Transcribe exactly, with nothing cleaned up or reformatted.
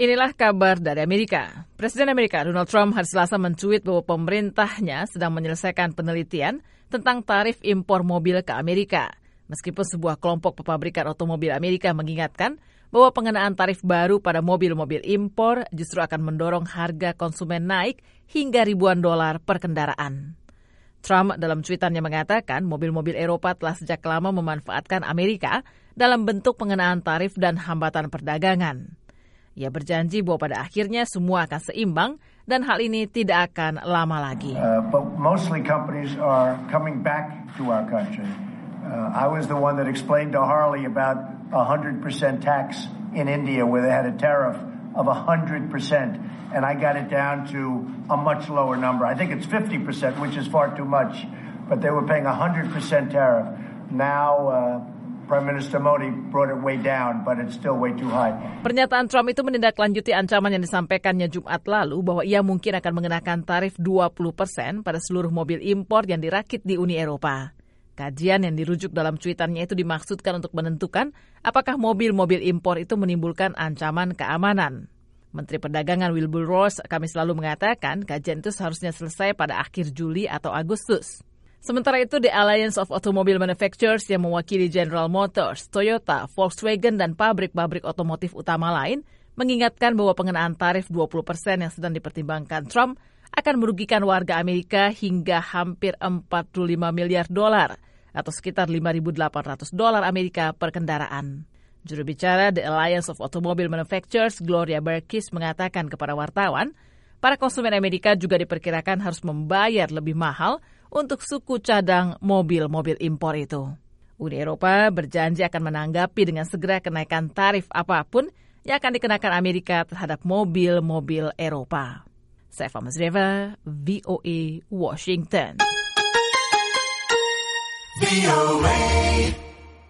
Inilah kabar dari Amerika. Presiden Amerika Donald Trump hari Selasa mencuit bahwa pemerintahnya sedang menyelesaikan penelitian tentang tarif impor mobil ke Amerika. Meskipun sebuah kelompok pepabrikan otomobil Amerika mengingatkan bahwa pengenaan tarif baru pada mobil-mobil impor justru akan mendorong harga konsumen naik hingga ribuan dolar per kendaraan. Trump dalam cuitannya mengatakan mobil-mobil Eropa telah sejak lama memanfaatkan Amerika dalam bentuk pengenaan tarif dan hambatan perdagangan. Ia berjanji bahwa pada akhirnya semua akan seimbang dan hal ini tidak akan lama lagi. Uh, but mostly companies are coming back to our country. Uh, I was the one that explained to Harley about a one hundred percent tax in India where they had a tariff of one hundred percent. And I got it down to a much lower number. I think it's fifty percent, which is far too much. But they were paying a one hundred percent tariff. Now uh, Prime Minister Modi brought it way down, but it's still way too high. Pernyataan Trump itu menindaklanjuti ancaman yang disampaikannya Jumat lalu bahwa ia mungkin akan mengenakan tarif dua puluh persen pada seluruh mobil impor yang dirakit di Uni Eropa. Kajian yang dirujuk dalam cuitannya itu dimaksudkan untuk menentukan apakah mobil-mobil impor itu menimbulkan ancaman keamanan. Menteri Perdagangan Wilbur Ross Kamis lalu mengatakan kajian itu seharusnya selesai pada akhir Juli atau Agustus. Sementara itu, The Alliance of Automobile Manufacturers yang mewakili General Motors, Toyota, Volkswagen, dan pabrik-pabrik otomotif utama lain mengingatkan bahwa pengenaan tarif dua puluh persen yang sedang dipertimbangkan Trump akan merugikan warga Amerika hingga hampir empat puluh lima miliar dolar atau sekitar lima ribu delapan ratus dolar Amerika per kendaraan. Juru bicara The Alliance of Automobile Manufacturers, Gloria Berkis, mengatakan kepada wartawan, para konsumen Amerika juga diperkirakan harus membayar lebih mahal untuk suku cadang mobil-mobil impor itu. Uni Eropa berjanji akan menanggapi dengan segera kenaikan tarif apapun yang akan dikenakan Amerika terhadap mobil-mobil Eropa. Saifa Mazreva, V O A, Washington. V O A